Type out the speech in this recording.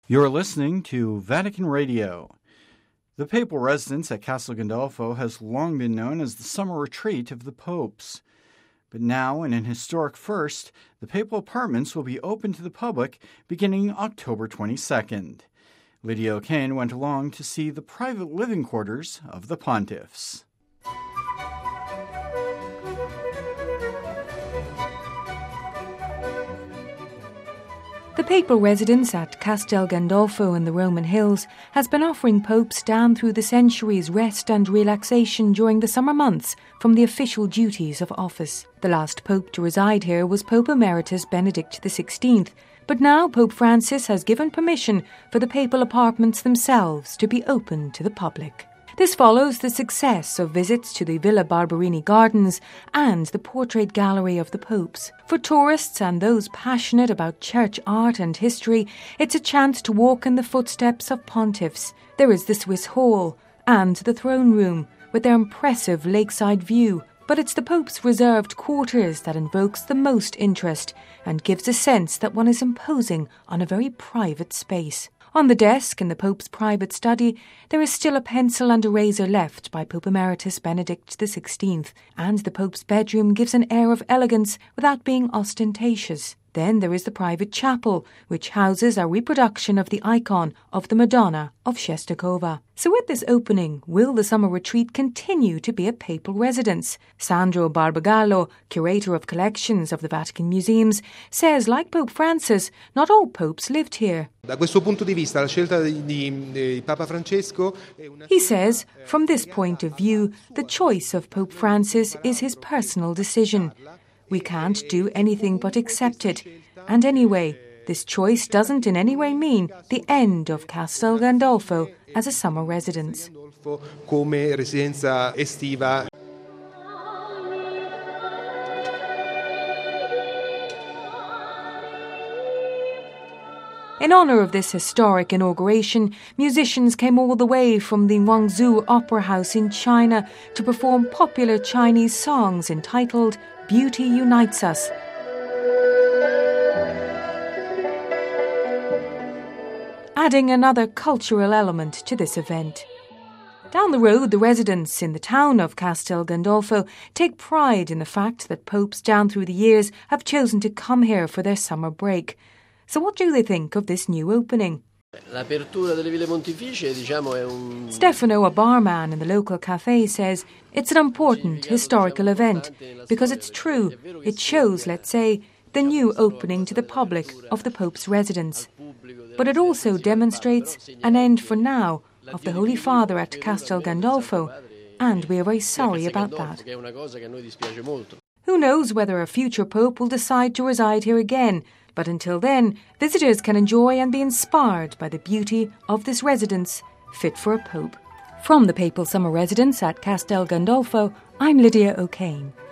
You're listening to Vatican Radio. The papal residence at Castel Gandolfo has long been known as the summer retreat of the popes. But now, in an historic first, the papal apartments will be open to the public beginning October 22nd. Lydia O'Kane went along to see the private living quarters of the pontiffs. The papal residence at Castel Gandolfo in the Roman Hills has been offering popes down through the centuries rest and relaxation during the summer months from the official duties of office. The last pope to reside here was Pope Emeritus Benedict XVI, but now Pope Francis has given permission for the papal apartments themselves to be open to the public. This follows the success of visits to the Villa Barberini Gardens and the Portrait Gallery of the Popes. For tourists and those passionate about church art and history, it's a chance to walk in the footsteps of pontiffs. There is the Swiss Hall and the Throne Room with their impressive lakeside view, but it's the Pope's reserved quarters that invokes the most interest and gives a sense that one is imposing on a very private space. On the desk in the Pope's private study, there is still a pencil and eraser left by Pope Emeritus Benedict XVI, and the Pope's bedroom gives an air of elegance without being ostentatious. Then there is the private chapel, which houses a reproduction of the icon of the Madonna of Czestochowa. So with this opening, will the summer retreat continue to be a papal residence? Sandro Barbagallo, curator of collections of the Vatican Museums, says, like Pope Francis, not all popes lived here. He says, from this point of view, the choice of Pope Francis is his personal decision. We can't do anything but accept it. And anyway, this choice doesn't in any way mean the end of Castel Gandolfo as a summer residence. In honour of this historic inauguration, musicians came all the way from the Guangzhou Opera House in China to perform popular Chinese songs entitled Beauty Unites Us. Adding another cultural element to this event. Down the road, the residents in the town of Castel Gandolfo take pride in the fact that popes down through the years have chosen to come here for their summer break. So what do they think of this new opening? Stefano, a barman in the local cafe, says it's an important historical event because it's true. It shows, let's say, the new opening to the public of the Pope's residence. But it also demonstrates an end for now of the Holy Father at Castel Gandolfo, and we are very sorry about that. Who knows whether a future Pope will decide to reside here again, but until then, visitors can enjoy and be inspired by the beauty of this residence fit for a Pope. From the Papal Summer Residence at Castel Gandolfo, I'm Lydia O'Kane.